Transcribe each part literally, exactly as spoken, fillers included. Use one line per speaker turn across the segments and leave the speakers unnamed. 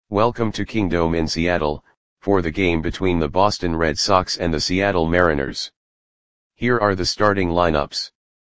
Welcome to Kingdome in Seattle, for the game between the Boston Red Sox and the Seattle Mariners. Here are the starting lineups.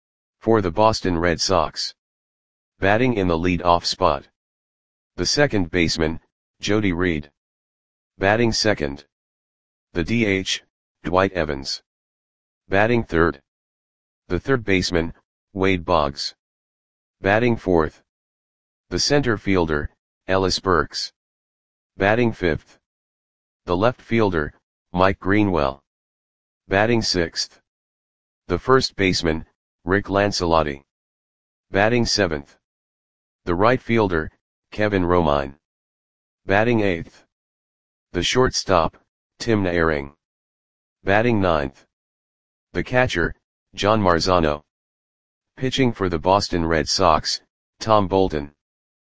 For the Boston Red Sox. Batting in the lead-off spot. The second baseman, Jody Reed. Batting second. The D H, Dwight Evans. Batting third. The third baseman, Wade Boggs. Batting fourth. The center fielder, Ellis Burks. Batting fifth. The left fielder, Mike Greenwell. Batting sixth. The first baseman, Rick Lancellotti. Batting seventh. The right fielder, Kevin Romine. Batting eighth. The shortstop, Tim Naehring. Batting ninth. The catcher, John Marzano. Pitching for the Boston Red Sox, Tom Bolton.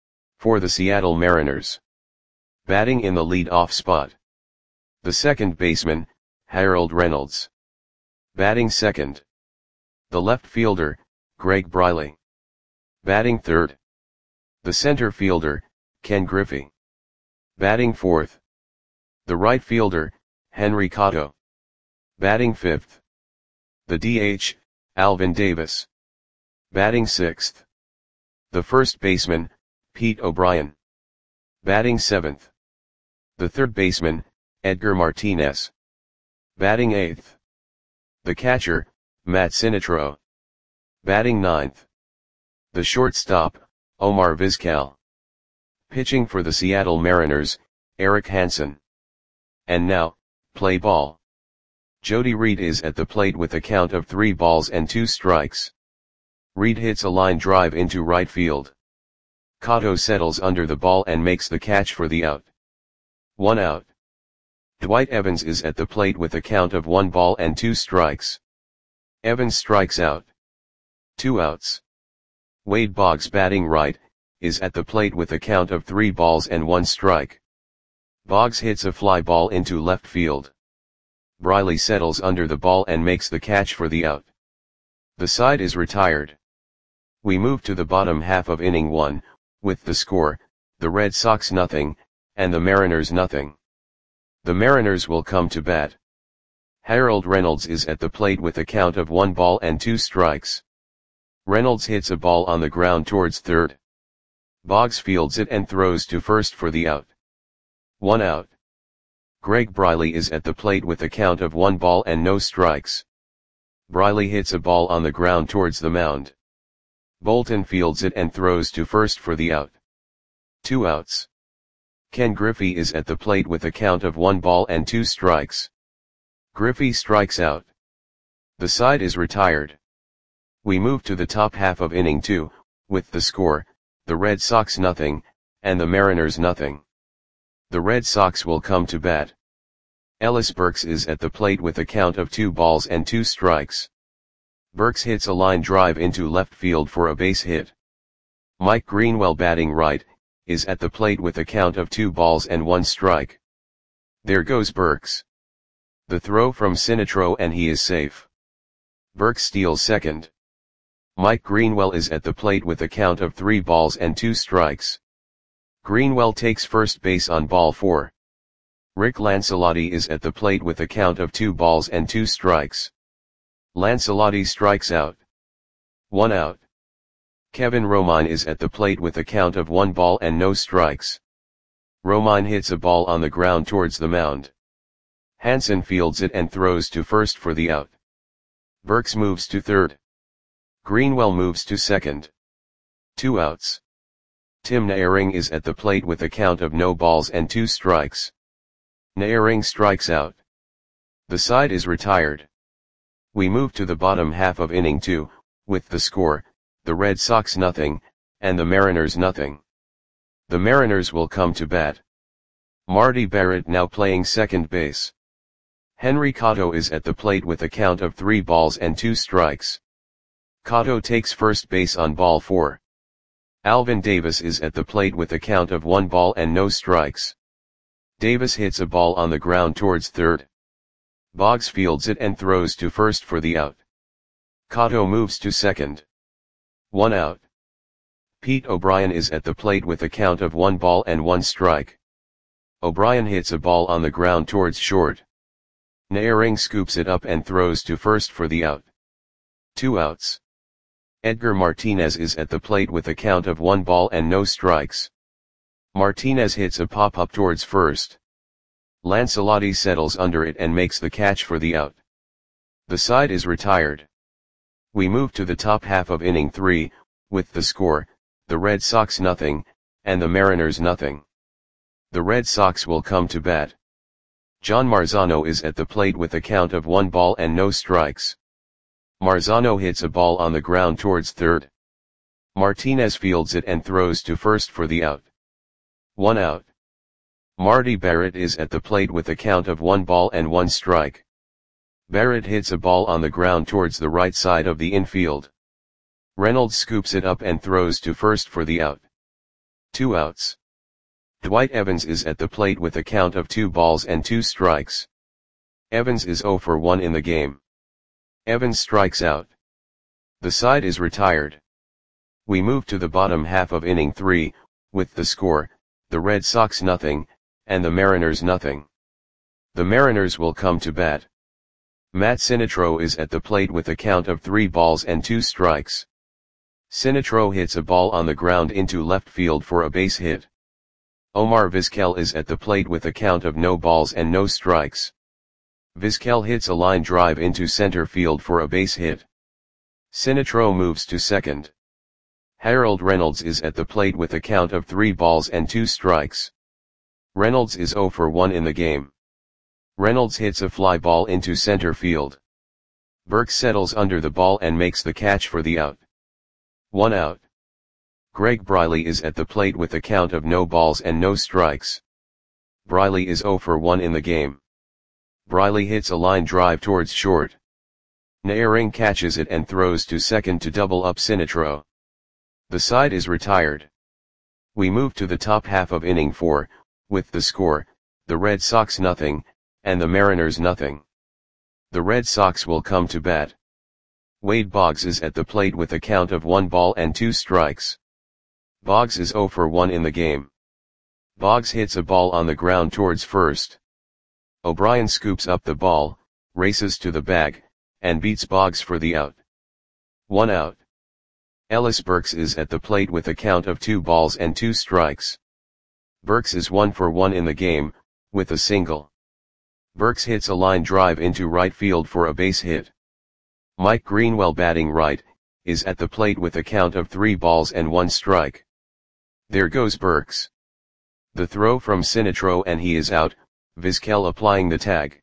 For the Seattle Mariners. Batting in the lead-off spot. The second baseman, Harold Reynolds. Batting second. The left fielder, Greg Briley. Batting third. The center fielder, Ken Griffey. Batting fourth. The right fielder, Henry Cotto. Batting fifth. The D H, Alvin Davis. Batting sixth. The first baseman, Pete O'Brien. Batting seventh. The third baseman, Edgar Martinez. Batting eighth. The catcher, Matt Sinatro. Batting ninth. The shortstop, Omar Vizquel. Pitching for the Seattle Mariners, Eric Hansen. And now, play ball. Jody Reed is at the plate with a count of three balls and two strikes. Reed hits a line drive into right field. Cotto settles under the ball and makes the catch for the out. One out. Dwight Evans is at the plate with a count of one ball and two strikes. Evans strikes out. Two outs. Wade Boggs, batting right, is at the plate with a count of three balls and one strike. Boggs hits a fly ball into left field. Briley settles under the ball and makes the catch for the out. The side is retired. We move to the bottom half of inning one, with the score, the Red Sox nothing, and the Mariners nothing. The Mariners will come to bat. Harold Reynolds is at the plate with a count of one ball and two strikes. Reynolds hits a ball on the ground towards third. Boggs fields it and throws to first for the out. One out. Greg Briley is at the plate with a count of one ball and no strikes. Briley hits a ball on the ground towards the mound. Bolton fields it and throws to first for the out. Two outs. Ken Griffey is at the plate with a count of one ball and two strikes. Griffey strikes out. The side is retired. We move to the top half of inning two, with the score, the Red Sox nothing, and the Mariners nothing. The Red Sox will come to bat. Ellis Burks is at the plate with a count of two balls and two strikes. Burks hits a line drive into left field for a base hit. Mike Greenwell, batting right, is at the plate with a count of two balls and one strike. There goes Burks. The throw from Sinatro and he is safe. Burks steals second. Mike Greenwell is at the plate with a count of three balls and two strikes. Greenwell takes first base on ball four. Rick Lancellotti is at the plate with a count of two balls and two strikes. Lancellotti strikes out. One out. Kevin Romine is at the plate with a count of one ball and no strikes. Romine hits a ball on the ground towards the mound. Hansen fields it and throws to first for the out. Burks moves to third. Greenwell moves to second. Two outs. Tim Naehring is at the plate with a count of no balls and two strikes. Naehring strikes out. The side is retired. We move to the bottom half of inning two, with the score, the Red Sox nothing, and the Mariners nothing. The Mariners will come to bat. Marty Barrett now playing second base. Henry Cotto is at the plate with a count of three balls and two strikes. Cotto takes first base on ball four. Alvin Davis is at the plate with a count of one ball and no strikes. Davis hits a ball on the ground towards third. Boggs fields it and throws to first for the out. Cotto moves to second. One out. Pete O'Brien is at the plate with a count of one ball and one strike. O'Brien hits a ball on the ground towards short. Naehring scoops it up and throws to first for the out. Two outs. Edgar Martinez is at the plate with a count of one ball and no strikes. Martinez hits a pop-up towards first. Lancelotti settles under it and makes the catch for the out. The side is retired. We move to the top half of inning three, with the score, the Red Sox nothing, and the Mariners nothing. The Red Sox will come to bat. John Marzano is at the plate with a count of one ball and no strikes. Marzano hits a ball on the ground towards third. Martinez fields it and throws to first for the out. One out. Marty Barrett is at the plate with a count of one ball and one strike. Barrett hits a ball on the ground towards the right side of the infield. Reynolds scoops it up and throws to first for the out. Two outs. Dwight Evans is at the plate with a count of two balls and two strikes. Evans is oh for one in the game. Evans strikes out. The side is retired. We move to the bottom half of inning three, with the score, the Red Sox nothing, and the Mariners nothing. The Mariners will come to bat. Matt Sinitro is at the plate with a count of three balls and two strikes. Sinitro hits a ball on the ground into left field for a base hit. Omar Vizquel is at the plate with a count of no balls and no strikes. Vizquel hits a line drive into center field for a base hit. Sinitro moves to second. Harold Reynolds is at the plate with a count of three balls and two strikes. Reynolds is oh for one in the game. Reynolds hits a fly ball into center field. Burke settles under the ball and makes the catch for the out. One out. Greg Briley is at the plate with a count of no balls and no strikes. Briley is oh for one in the game. Briley hits a line drive towards short. Naehring catches it and throws to second to double up Sinitro. The side is retired. We move to the top half of inning four, with the score, the Red Sox nothing, and the Mariners nothing. The Red Sox will come to bat. Wade Boggs is at the plate with a count of one ball and two strikes. Boggs is oh for one in the game. Boggs hits a ball on the ground towards first. O'Brien scoops up the ball, races to the bag, and beats Boggs for the out. One out. Ellis Burks is at the plate with a count of two balls and two strikes. Burks is one for one in the game, with a single. Burks hits a line drive into right field for a base hit. Mike Greenwell, batting right, is at the plate with a count of three balls and one strike. There goes Burks. The throw from Sinitro and he is out, Vizquel applying the tag.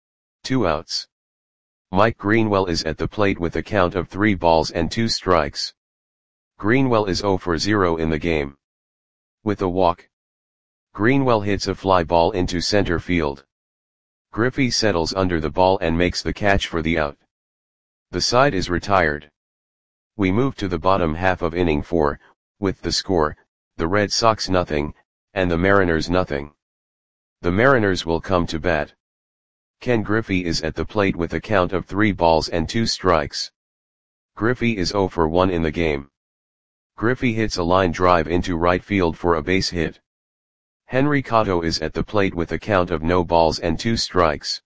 Two outs. Mike Greenwell is at the plate with a count of three balls and two strikes. Greenwell is oh for zero in the game. With a walk. Greenwell hits a fly ball into center field. Griffey settles under the ball and makes the catch for the out. The side is retired. We move to the bottom half of inning four, with the score, the Red Sox nothing, and the Mariners nothing. The Mariners will come to bat. Ken Griffey is at the plate with a count of three balls and two strikes. Griffey is oh for one in the game. Griffey hits a line drive into right field for a base hit. Henry Cotto is at the plate with a count of no balls and two strikes.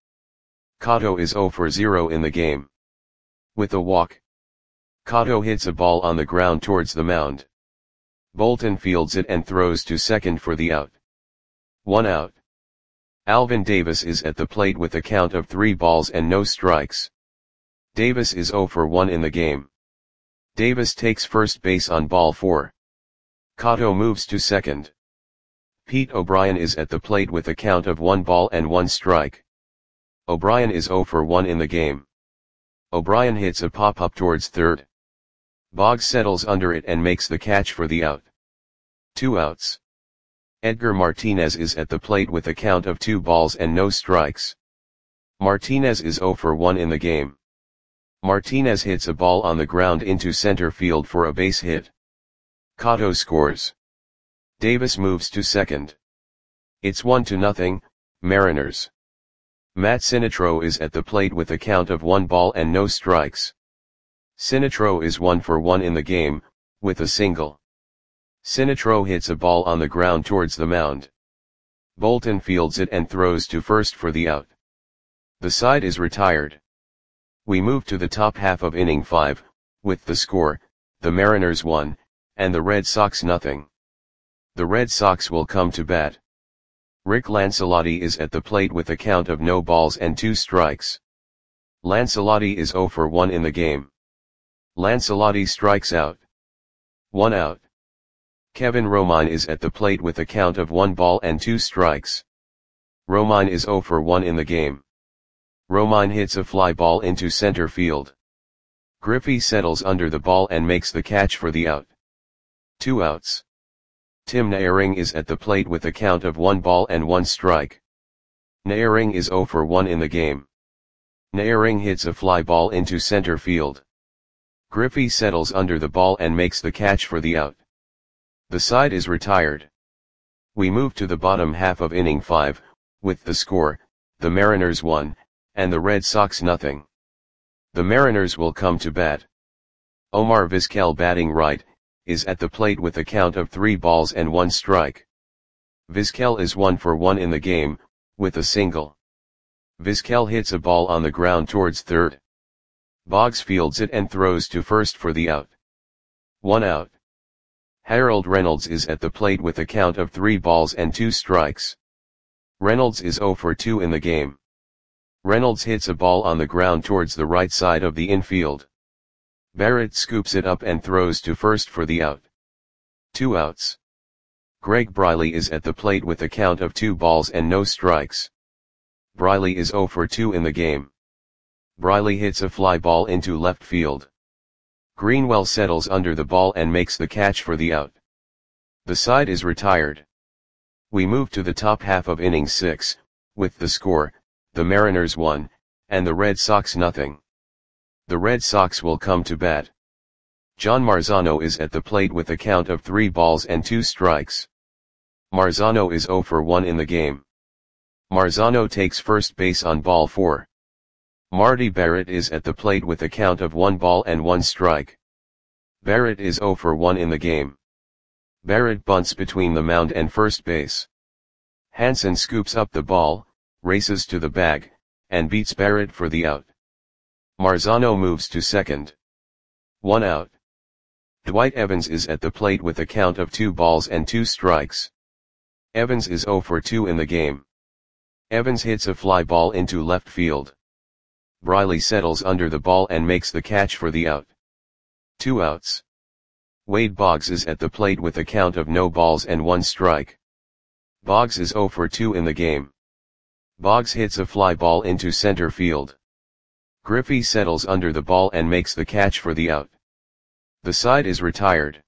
Cotto is oh for zero in the game. With a walk. Cotto hits a ball on the ground towards the mound. Bolton fields it and throws to second for the out. One out. Alvin Davis is at the plate with a count of three balls and no strikes. Davis is oh for one in the game. Davis takes first base on ball four. Cotto moves to second. Pete O'Brien is at the plate with a count of one ball and one strike. O'Brien is oh for one in the game. O'Brien hits a pop-up towards third. Boggs settles under it and makes the catch for the out. Two outs. Edgar Martinez is at the plate with a count of two balls and no strikes. Martinez is oh for one in the game. Martinez hits a ball on the ground into center field for a base hit. Cotto scores. Davis moves to second. It's one to nothing, Mariners. Matt Sinitro is at the plate with a count of one ball and no strikes. Sinitro is one for one in the game, with a single. Sinitro hits a ball on the ground towards the mound. Bolton fields it and throws to first for the out. The side is retired. We move to the top half of inning five, with the score, the Mariners one, and the Red Sox nothing. The Red Sox will come to bat. Rick Lancelotti is at the plate with a count of no balls and two strikes. Lancelotti is oh for one in the game. Lancelotti strikes out. One out. Kevin Romine is at the plate with a count of one ball and two strikes. Romine is oh for one in the game. Romine hits a fly ball into center field. Griffey settles under the ball and makes the catch for the out. Two outs. Tim Naehring is at the plate with a count of one ball and one strike. Naehring is oh for one in the game. Naehring hits a fly ball into center field. Griffey settles under the ball and makes the catch for the out. The side is retired. We move to the bottom half of inning five, with the score, the Mariners one, and the Red Sox nothing. The Mariners will come to bat. Omar Vizquel, batting right, is at the plate with a count of three balls and one strike. Vizquel is one for one in the game, with a single. Vizquel hits a ball on the ground towards third. Boggs fields it and throws to first for the out. One out. Harold Reynolds is at the plate with a count of three balls and two strikes. Reynolds is oh for two in the game. Reynolds hits a ball on the ground towards the right side of the infield. Barrett scoops it up and throws to first for the out. Two outs. Greg Briley is at the plate with a count of two balls and no strikes. Briley is oh for two in the game. Briley hits a fly ball into left field. Greenwell settles under the ball and makes the catch for the out. The side is retired. We move to the top half of inning six, with the score, the Mariners one, and the Red Sox nothing. The Red Sox will come to bat. John Marzano is at the plate with a count of three balls and two strikes. Marzano is oh for one in the game. Marzano takes first base on ball four. Marty Barrett is at the plate with a count of one ball and one strike. Barrett is oh for one in the game. Barrett bunts between the mound and first base. Hansen scoops up the ball, races to the bag, and beats Barrett for the out. Marzano moves to second. One out. Dwight Evans is at the plate with a count of two balls and two strikes. Evans is oh for two in the game. Evans hits a fly ball into left field. Briley settles under the ball and makes the catch for the out. Two outs. Wade Boggs is at the plate with a count of no balls and one strike. Boggs is oh for two in the game. Boggs hits a fly ball into center field. Griffey settles under the ball and makes the catch for the out. The side is retired.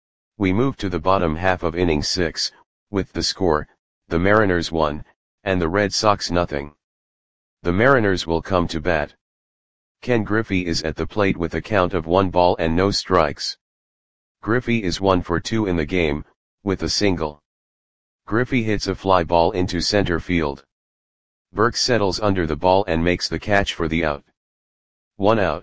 We move to the bottom half of inning six, with the score, the Mariners one, and the Red Sox nothing. The Mariners will come to bat. Ken Griffey is at the plate with a count of one ball and no strikes. Griffey is one for two in the game, with a single. Griffey hits a fly ball into center field. Burke settles under the ball and makes the catch for the out. One out.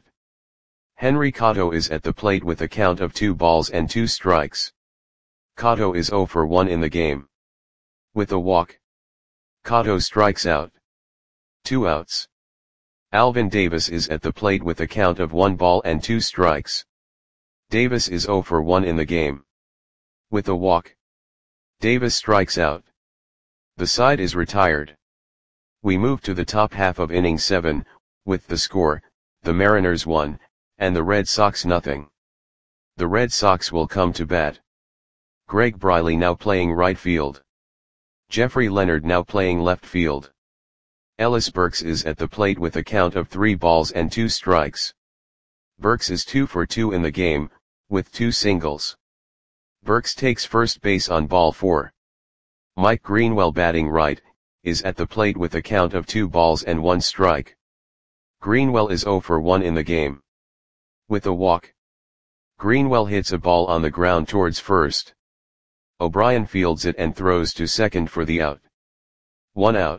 Henry Cotto is at the plate with a count of two balls and two strikes. Cotto is oh for one in the game. With a walk, Cotto strikes out. Two outs. Alvin Davis is at the plate with a count of one ball and two strikes. Davis is oh for one in the game. With a walk, Davis strikes out. The side is retired. We move to the top half of inning seven, with the score, the Mariners one, and the Red Sox nothing. The Red Sox will come to bat. Greg Briley now playing right field. Jeffrey Leonard now playing left field. Ellis Burks is at the plate with a count of three balls and two strikes. Burks is two for two in the game, with two singles. Burks takes first base on ball four. Mike Greenwell, batting right, is at the plate with a count of two balls and one strike. Greenwell is oh for one in the game. With a walk, Greenwell hits a ball on the ground towards first. O'Brien fields it and throws to second for the out. One out.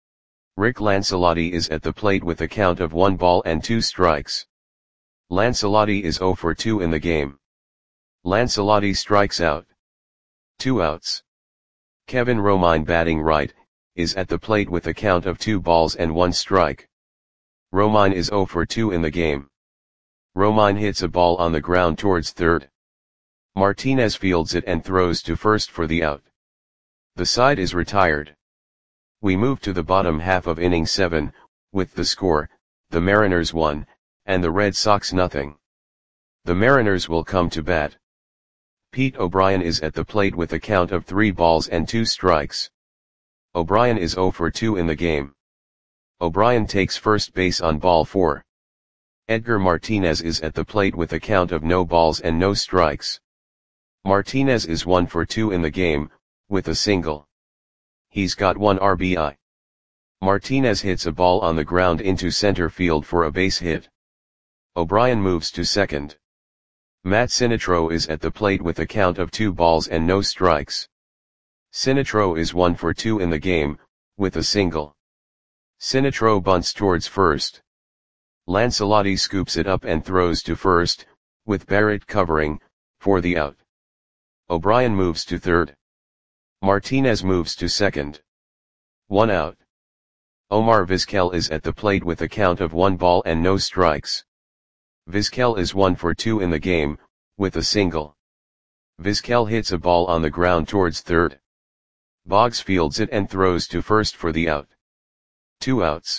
Rick Lancelotti is at the plate with a count of one ball and two strikes. Lancelotti is oh for two in the game. Lancelotti strikes out. Two outs. Kevin Romine batting right, is at the plate with a count of two balls and one strike. Romine is zero for two in the game. Romine hits a ball on the ground towards third. Martinez fields it and throws to first for the out. The side is retired. We move to the bottom half of inning seven, with the score, the Mariners one, and the Red Sox nothing. The Mariners will come to bat. Pete O'Brien is at the plate with a count of three balls and two strikes. O'Brien is zero for two in the game. O'Brien takes first base on ball four. Edgar Martinez is at the plate with a count of no balls and no strikes. Martinez is one for two in the game, with a single. He's got one R B I. Martinez hits a ball on the ground into center field for a base hit. O'Brien moves to second. Matt Sinitro is at the plate with a count of two balls and no strikes. Sinitro is one for two in the game, with a single. Sinitro bunts towards first. Lancelotti scoops it up and throws to first, with Barrett covering, for the out. O'Brien moves to third. Martinez moves to second. One out. Omar Vizquel is at the plate with a count of one ball and no strikes. Vizquel is one for two in the game, with a single. Vizquel hits a ball on the ground towards third. Boggs fields it and throws to first for the out. Two outs.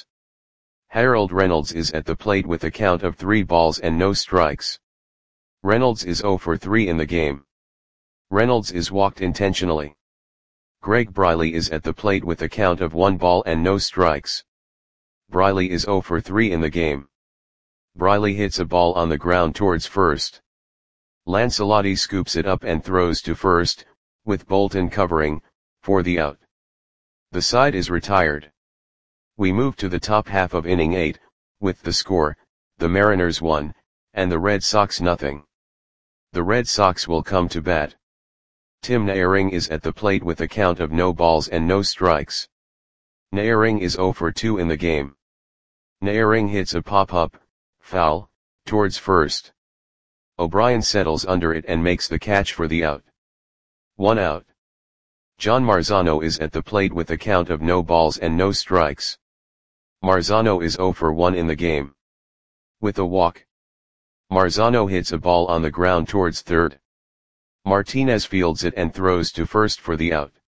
Harold Reynolds is at the plate with a count of three balls and no strikes. Reynolds is zero for three in the game. Reynolds is walked intentionally. Greg Briley is at the plate with a count of one ball and no strikes. Briley is zero for three in the game. Briley hits a ball on the ground towards first. Lancelotti scoops it up and throws to first, with Bolton covering, for the out. The side is retired. We move to the top half of inning eight, with the score, the Mariners one, and the Red Sox nothing. The Red Sox will come to bat. Tim Naehring is at the plate with a count of no balls and no strikes. Naehring is zero for two in the game. Naehring hits a pop-up, foul, towards first. O'Brien settles under it and makes the catch for the out. One out. John Marzano is at the plate with a count of no balls and no strikes. Marzano is zero for one in the game. With a walk. Marzano hits a ball on the ground towards third. Martinez fields it and throws to first for the out.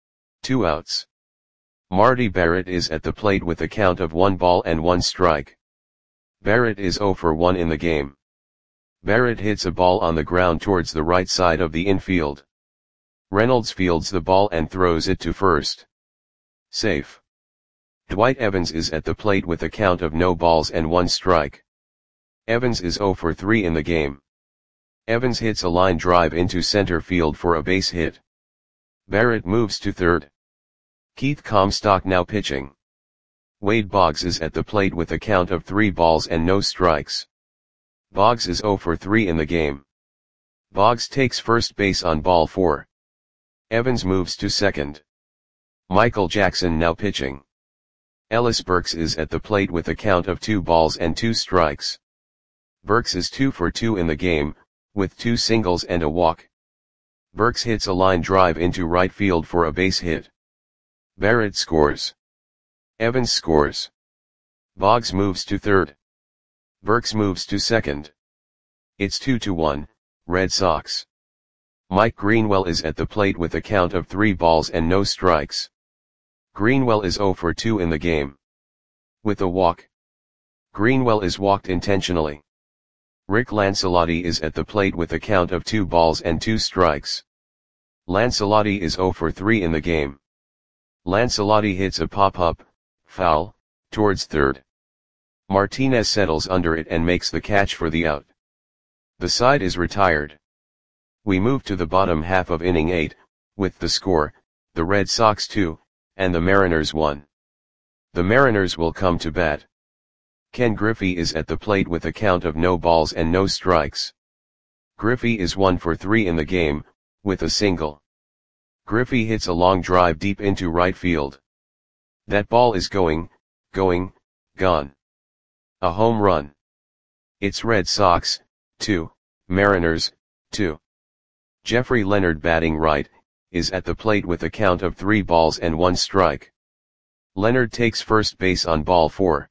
Two outs. Marty Barrett is at the plate with a count of one ball and one strike. Barrett is zero for one in the game. Barrett hits a ball on the ground towards the right side of the infield. Reynolds fields the ball and throws it to first. Safe. Dwight Evans is at the plate with a count of no balls and one strike. Evans is zero for three in the game. Evans hits a line drive into center field for a base hit. Barrett moves to third. Keith Comstock now pitching. Wade Boggs is at the plate with a count of three balls and no strikes. Boggs is zero for three in the game. Boggs takes first base on ball four. Evans moves to second. Michael Jackson now pitching. Ellis Burks is at the plate with a count of two balls and two strikes. Burks is two for two in the game, with two singles and a walk. Burks hits a line drive into right field for a base hit. Barrett scores. Evans scores. Boggs moves to third. Burks moves to second. It's two to one, Red Sox. Mike Greenwell is at the plate with a count of three balls and no strikes. Greenwell is zero for two in the game. With a walk. Greenwell is walked intentionally. Rick Lancelotti is at the plate with a count of two balls and two strikes. Lancelotti is zero for three in the game. Lancelotti hits a pop-up, foul, towards third. Martinez settles under it and makes the catch for the out. The side is retired. We move to the bottom half of inning eight, with the score, the Red Sox two, and the Mariners one. The Mariners will come to bat. Ken Griffey is at the plate with a count of no balls and no strikes. Griffey is one for three in the game, with a single. Griffey hits a long drive deep into right field. That ball is going, going, gone. A home run. It's Red Sox, two, Mariners, two. Jeffrey Leonard batting right, is at the plate with a count of three balls and one strike. Leonard takes first base on ball four.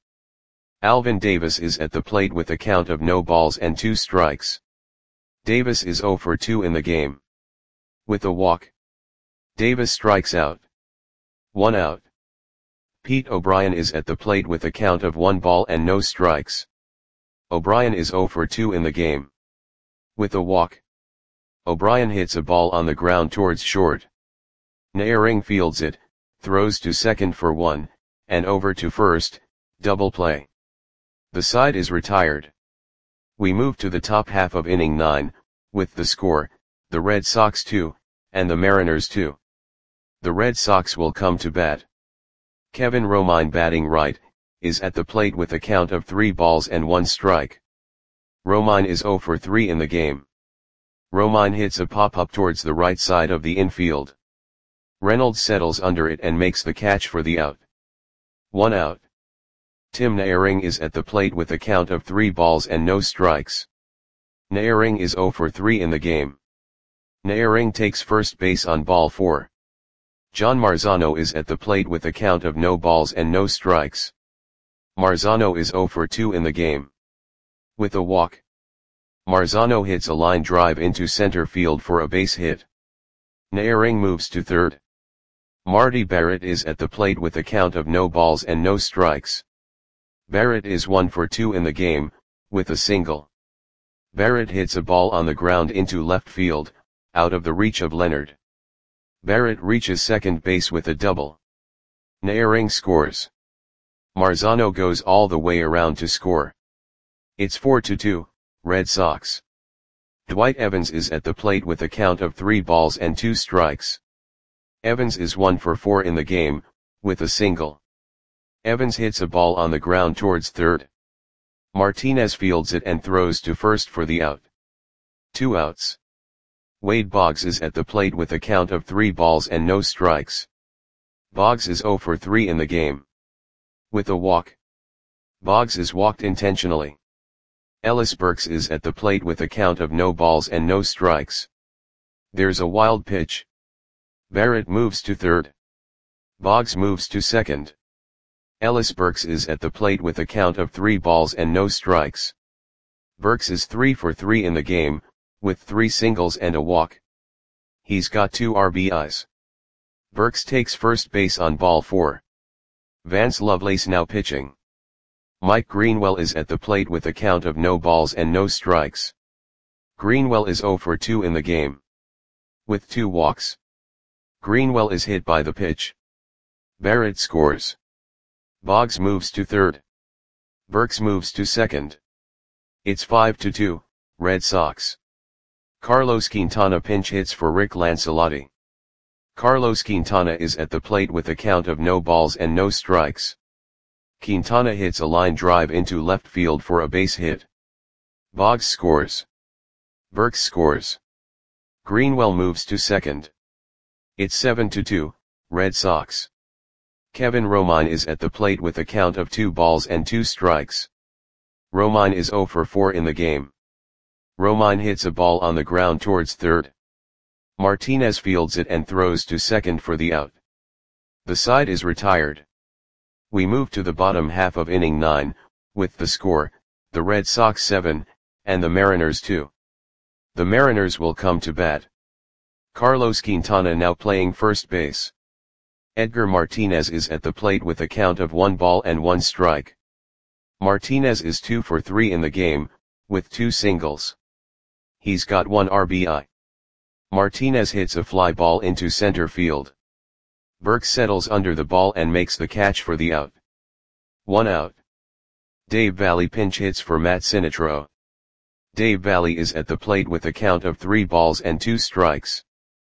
Alvin Davis is at the plate with a count of no balls and two strikes. Davis is zero for two in the game. With a walk, Davis strikes out. One out. Pete O'Brien is at the plate with a count of one ball and no strikes. O'Brien is zero for two in the game. With a walk, O'Brien hits a ball on the ground towards short. Naehring fields it, throws to second for one, and over to first, double play. The side is retired. We move to the top half of inning nine, with the score, the Red Sox two, and the Mariners two. The Red Sox will come to bat. Kevin Romine, batting right, is at the plate with a count of three balls and one strike. Romine is zero for three in the game. Romine hits a pop-up towards the right side of the infield. Reynolds settles under it and makes the catch for the out. One out. Tim Naehring is at the plate with a count of three balls and no strikes. Naehring is zero for three in the game. Naehring takes first base on ball four. John Marzano is at the plate with a count of no balls and no strikes. Marzano is zero for two in the game. With a walk, Marzano hits a line drive into center field for a base hit. Naehring moves to third. Marty Barrett is at the plate with a count of no balls and no strikes. Barrett is one for two in the game, with a single. Barrett hits a ball on the ground into left field, out of the reach of Leonard. Barrett reaches second base with a double. Naehring scores. Marzano goes all the way around to score. It's four to two, Red Sox. Dwight Evans is at the plate with a count of three balls and two strikes. Evans is one for four in the game, with a single. Evans hits a ball on the ground towards third. Martinez fields it and throws to first for the out. Two outs. Wade Boggs is at the plate with a count of three balls and no strikes. Boggs is zero for three in the game. With a walk, Boggs is walked intentionally. Ellis Burks is at the plate with a count of no balls and no strikes. There's a wild pitch. Barrett moves to third. Boggs moves to second. Ellis Burks is at the plate with a count of three balls and no strikes. Burks is three for three in the game, with three singles and a walk. He's got two R B Is. Burks takes first base on ball four. Vance Lovelace now pitching. Mike Greenwell is at the plate with a count of no balls and no strikes. Greenwell is zero for two in the game. With two walks, Greenwell is hit by the pitch. Barrett scores. Boggs moves to third. Burks moves to second. It's five to two, Red Sox. Carlos Quintana pinch hits for Rick Lancelotti. Carlos Quintana is at the plate with a count of no balls and no strikes. Quintana hits a line drive into left field for a base hit. Boggs scores. Burks scores. Greenwell moves to second. It's seven to two, Red Sox. Kevin Romine is at the plate with a count of two balls and two strikes. Romine is zero for four in the game. Romine hits a ball on the ground towards third. Martinez fields it and throws to second for the out. The side is retired. We move to the bottom half of inning nine, with the score, the Red Sox seven, and the Mariners two. The Mariners will come to bat. Carlos Quintana now playing first base. Edgar Martinez is at the plate with a count of one ball and one strike. Martinez is two for three in the game, with two singles. He's got one R B I. Martinez hits a fly ball into center field. Burks settles under the ball and makes the catch for the out. One out. Dave Valle pinch hits for Matt Sinatro. Dave Valle is at the plate with a count of three balls and two strikes.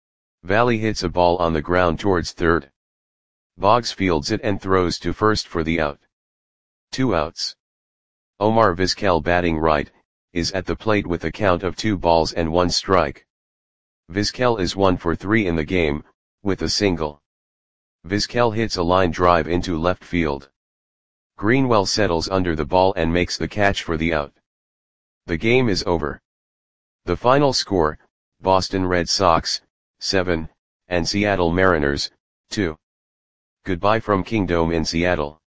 Valle hits a ball on the ground towards third. Boggs fields it and throws to first for the out. Two outs. Omar Vizquel, batting right, is at the plate with a count of two balls and one strike. Vizquel is one for three in the game, with a single. Vizquel hits a line drive into left field. Greenwell settles under the ball and makes the catch for the out. The game is over. The final score, Boston Red Sox, seven, and Seattle Mariners, two. Goodbye from Kingdome in Seattle.